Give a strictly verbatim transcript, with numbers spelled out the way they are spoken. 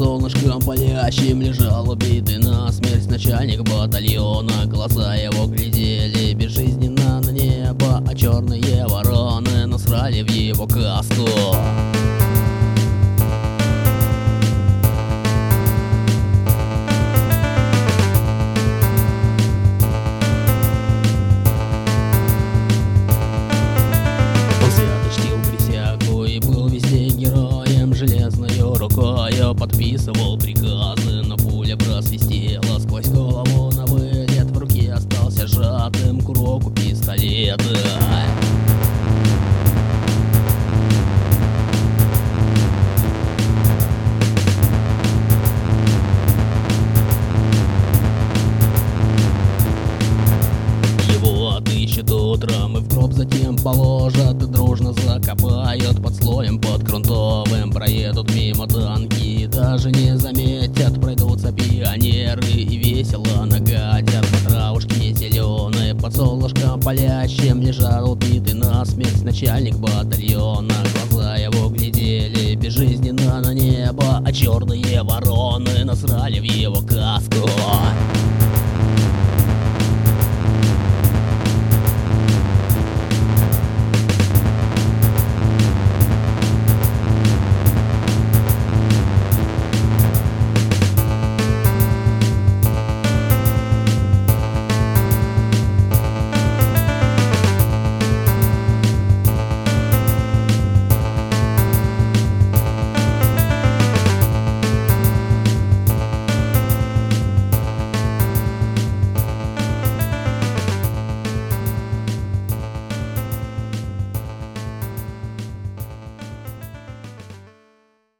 солнышком палящим лежал убитый насмерть начальник батальона. Глаза его глядели безжизненно на небо, а черные вороны насрали в его каску. Железною рукою подписывал приказы, но пуля просвистела сквозь голову на вылет. В руке остался сжатым курок у пистолета. Его отыщут утром и в гроб затем положат, и дружно закопают под слоем под грунтовым. Проедут мимо танки, даже не заметят, пройдутся пионеры и весело нагадят. На травушке зеленой под солнышком палящим лежал убитый насмерть начальник батальона. Глаза его глядели безжизненно на небо, а черные вороны насрали в его каску.